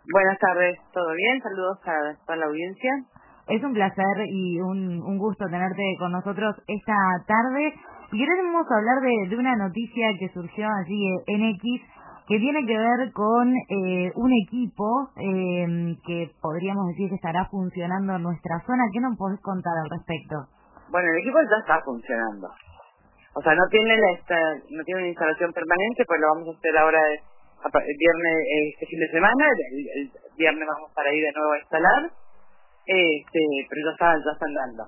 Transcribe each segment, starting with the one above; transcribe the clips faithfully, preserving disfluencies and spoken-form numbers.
Buenas tardes, ¿todo bien? Saludos a toda la audiencia. Es un placer y un, un gusto tenerte con nosotros esta tarde. Y queremos hablar de, de una noticia que surgió allí en X, que tiene que ver con eh, un equipo eh, que podríamos decir que estará funcionando en nuestra zona. ¿Qué nos podés contar al respecto? Bueno, el equipo ya está funcionando. O sea, no tiene la esta, no tiene una instalación permanente, pues lo vamos a hacer ahora el viernes, este fin de semana. El, el viernes vamos para ir de nuevo a instalar. Este, pero ya está, ya está andando.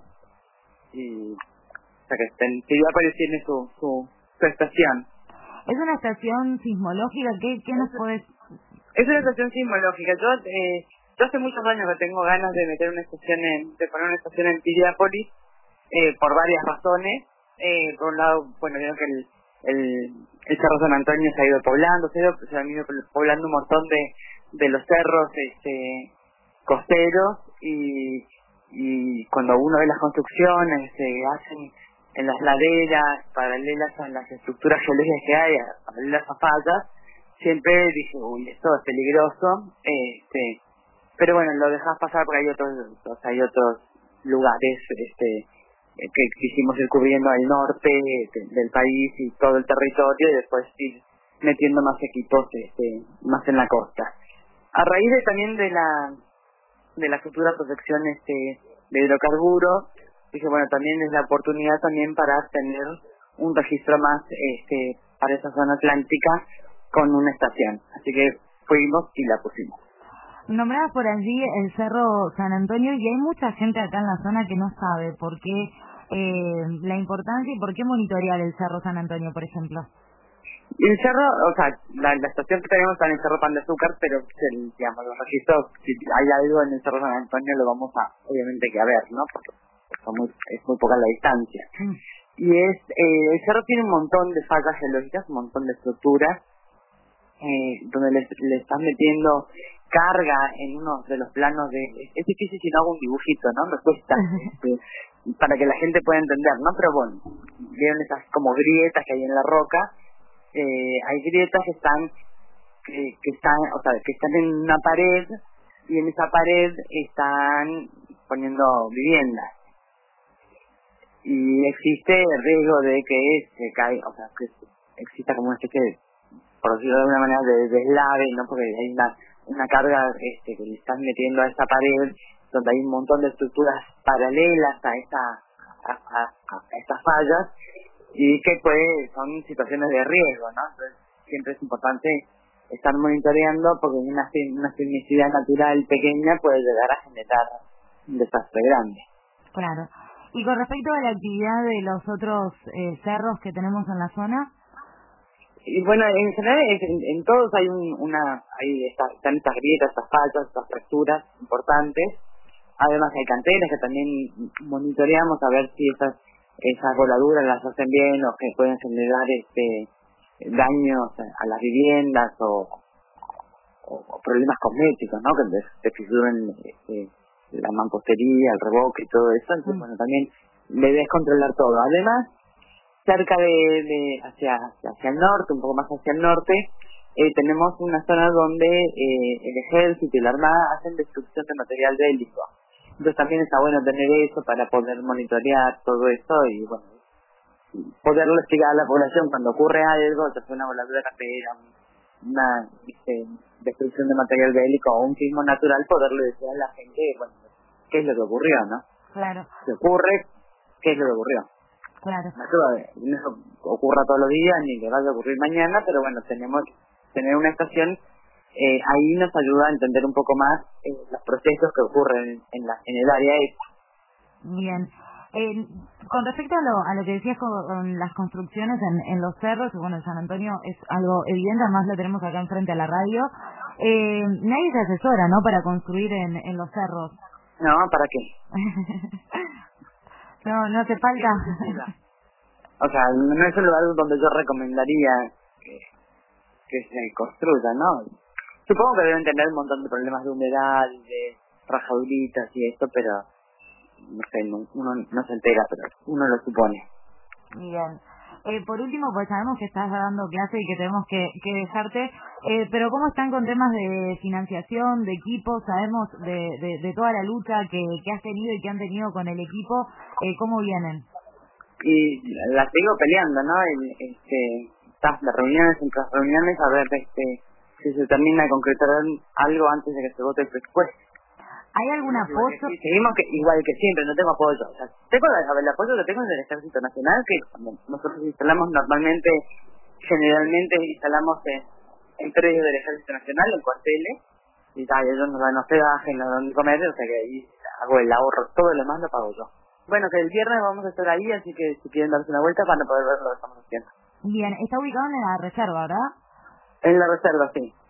Y, o sea, que en Tiriápolis tiene su, su, su estación. Es una estación sismológica. ¿Qué, qué nos podés...? Es una estación sismológica. Yo, eh, yo hace muchos años que tengo ganas de meter una estación en, de poner una estación en Tiriápolis, eh, por varias razones. Eh, por un lado, bueno, creo que el, el, el Cerro San Antonio se ha ido poblando, se ha ido, se han ido poblando un montón de, de los cerros este, costeros, y, y cuando uno ve las construcciones se hacen en las laderas paralelas a las estructuras geológicas que hay, paralelas a fallas, siempre dije, uy, esto es peligroso, este, pero bueno, lo dejas pasar porque hay otros, o sea, hay otros lugares, este, que quisimos ir cubriendo el norte del país y todo el territorio, y después ir metiendo más equipos este, más en la costa. A raíz de, también de la de la futura protección este, de hidrocarburos, dije, bueno, también es la oportunidad también para tener un registro más este, para esa zona atlántica con una estación. Así que fuimos y la pusimos. Nombrabas por allí el Cerro San Antonio, y hay mucha gente acá en la zona que no sabe por qué eh, la importancia y por qué monitorear el Cerro San Antonio, por ejemplo. Y el cerro, o sea, la, la estación que tenemos está en el Cerro Pan de Azúcar, pero el, digamos, los registros, si hay algo en el Cerro San Antonio lo vamos a, obviamente, que a ver, ¿no? Porque es muy, es muy poca la distancia. Mm. Y es, eh, el cerro tiene un montón de fallas geológicas, un montón de estructuras, eh, donde le, le están metiendo carga en uno de los planos de... Es difícil si no hago un dibujito, ¿no? Me cuesta, este, para que la gente pueda entender, ¿no? Pero bueno, vieron esas como grietas que hay en la roca. Eh, hay grietas que están que, que están o sea que están en una pared, y en esa pared están poniendo viviendas, y existe el riesgo de que se caiga, o sea que exista como una especie de, por decirlo de alguna manera, de deslave, no, porque hay una una carga este que le están metiendo a esa pared, donde hay un montón de estructuras paralelas a esa a, a, a estas fallas, y que pues son situaciones de riesgo, ¿no? Entonces siempre es importante estar monitoreando, porque una, una sismicidad natural pequeña puede llegar a generar un desastre grande. Claro. Y con respecto a la actividad de los otros eh, cerros que tenemos en la zona. Y bueno, en general en, en todos hay un, una, hay esta, están estas grietas, estas fallas, estas fracturas importantes. Además hay canteras que también monitoreamos a ver si esas esas voladuras las hacen bien, o que pueden generar este daños a las viviendas, o, o, o problemas cosméticos, ¿no? Que se fisuren este, la mampostería, el revoque y todo eso. Entonces, mm. bueno, también debes controlar todo. Además, cerca de, de hacia hacia el norte, un poco más hacia el norte, eh, tenemos una zona donde eh, el ejército y la armada hacen destrucción de material bélico. Entonces también está bueno tener eso para poder monitorear todo esto y, bueno, poderlo explicar a la población cuando ocurre algo, ya sea una voladura cartera, una este, destrucción de material bélico o un sismo natural, poderle decir a la gente, bueno, qué es lo que ocurrió, ¿no? Claro. Si ocurre, qué es lo que ocurrió. Claro. No no eso ocurra todos los días, ni que vaya a ocurrir mañana, pero bueno, tenemos tener una estación. Eh, ahí nos ayuda a entender un poco más eh, los procesos que ocurren en, la, en el área esta. Bien. Eh, con respecto a lo, a lo que decías con, con las construcciones en, en los cerros, bueno, en San Antonio es algo evidente, además lo tenemos acá enfrente a la radio, eh, nadie se asesora, ¿no?, para construir en, en los cerros. No, ¿para qué? no, no hace falta. O sea, no es un lugar donde yo recomendaría que, que se construya, ¿no? Supongo que deben tener un montón de problemas de humedad, de rajaduritas y esto, pero no sé, no, uno no se entera, pero uno lo supone. Bien. Eh, por último, pues sabemos que estás dando clase y que tenemos que, que dejarte, eh, pero ¿cómo están con temas de financiación, de equipo? Sabemos de, de, de toda la lucha que, que has tenido y que han tenido con el equipo, eh, ¿cómo vienen? Y la sigo peleando, ¿no? El, este, estás de reuniones entre reuniones a ver este, si se termina de concretar algo antes de que se vote el presupuesto. ¿Hay algún apoyo? Sí, seguimos que, igual que siempre, no tengo apoyo. O sea, tengo el, el apoyo que tengo del Ejército Nacional, que nosotros instalamos normalmente, generalmente instalamos en, en predios del Ejército Nacional, en cuarteles, y tal, ellos nos dan hospedaje, nos dan de comer, o sea que ahí hago el ahorro, todo lo demás lo pago yo. Bueno, que el viernes vamos a estar ahí, así que si quieren darse una vuelta van a poder ver lo que estamos haciendo. Bien, está ubicado en la reserva, ¿verdad? En la reserva, sí.